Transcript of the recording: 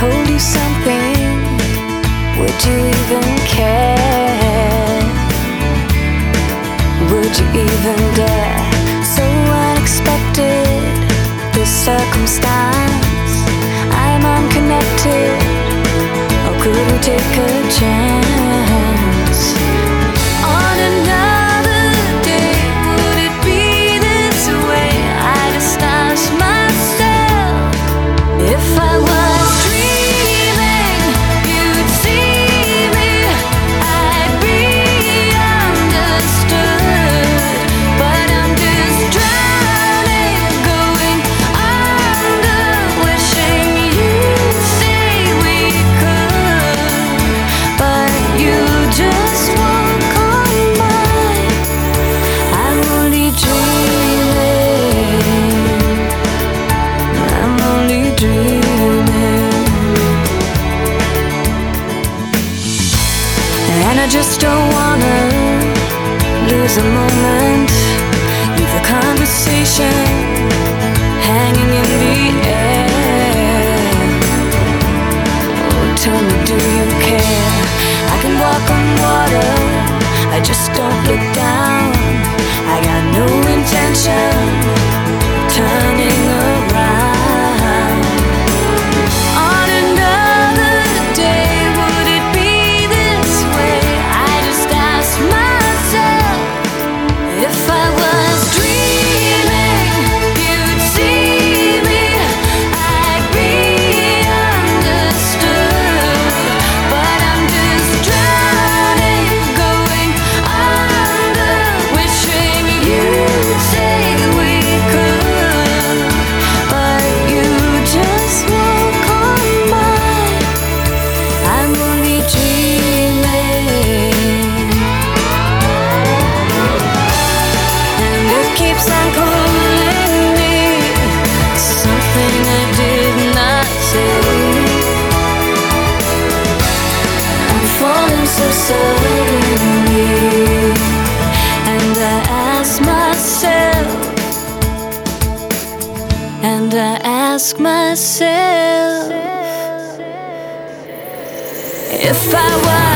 told you something, would you even care? Would you even dare? So unexpected, this circumstance. I'm unconnected. How could we take a chance? On another day, would it be this way? I just ask myself, if I was dreaming, you'd see me, I'd be understood. But I'm just drowning, going under, wishing you'd say we could. But you just walk on by. I'm only dreaming. I'm only dreaming. And I just don't wanna lose a moment, leave the conversation hanging in the air. Oh, tell me, do you care? I can walk on water, I just don't look down. I got no intention of turning around. On another day, would it be this way? I just ask myself, if I was dreaming, you'd see me, I'd be understood. But I'm just drowning, going under, wishing you'd say we could. But you just walk on by. I'm only dreaming. And it keeps on calling me, something I did not say. I'm falling so suddenly, and I ask myself, if I was